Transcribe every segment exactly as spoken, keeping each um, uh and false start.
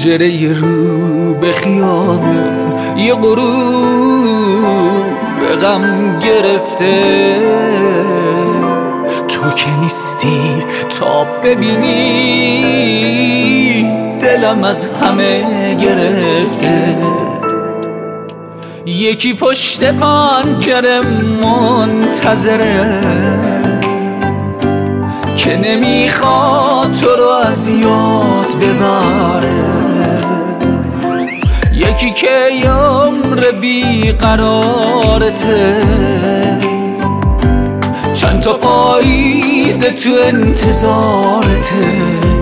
پنجره رو به خیابون یه غروب غم گرفته، تو که نیستی تا ببینی دلم از همه گرفته. یکی پشت پنجره منتظره که نمیخواد تو رو از یاد ببره، یکی که عمر بیقرارته، چند تا پاییز تو انتظارته،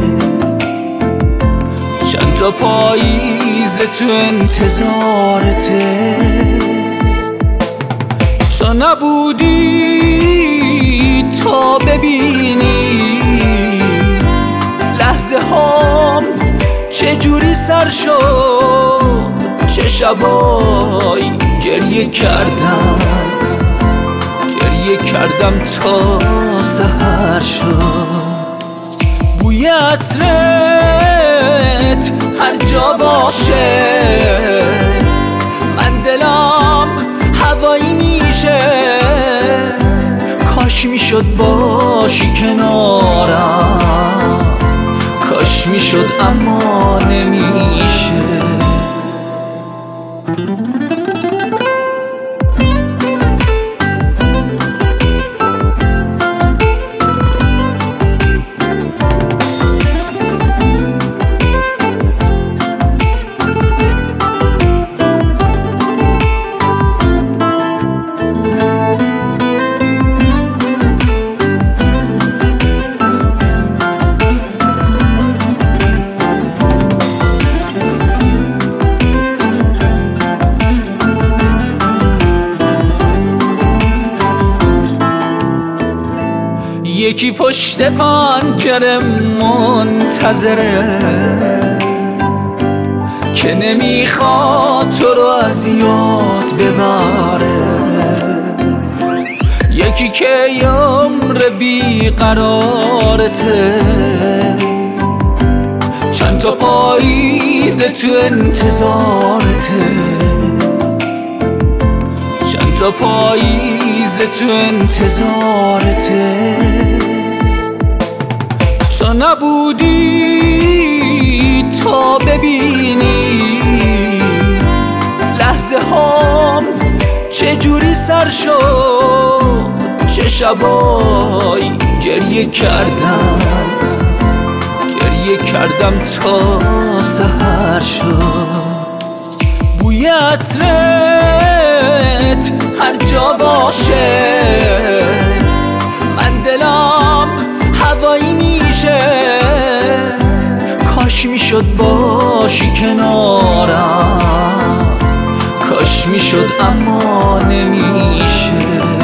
چند تا پاییز تو انتظارته. تو نبودی تا ببینی لحظه هام چجوری سر شد، چه شبایی گریه کردم گریه کردم تا سحر شد. بوی عطرت هر جا باشه من دلم هوایی میشه، کاش میشد باشی کنارم، کاش میشد اما نمیشه. یکی پشت پنجره منتظره که نمیخواد تو رو از یاد ببره، یکی که عمر بیقرارته، چند تا پاییز تو انتظارته، چند تا پاییز تو انتظارته. تو نبودی تا ببینی لحظه هام چجوری سر شد، چه شبایی گریه کردم گریه کردم تا سحر شد. بوی عطرت هر جا باشه من دلم هوایی میشه، کاش میشد باشی کنارم، کاش میشد اما نمیشه.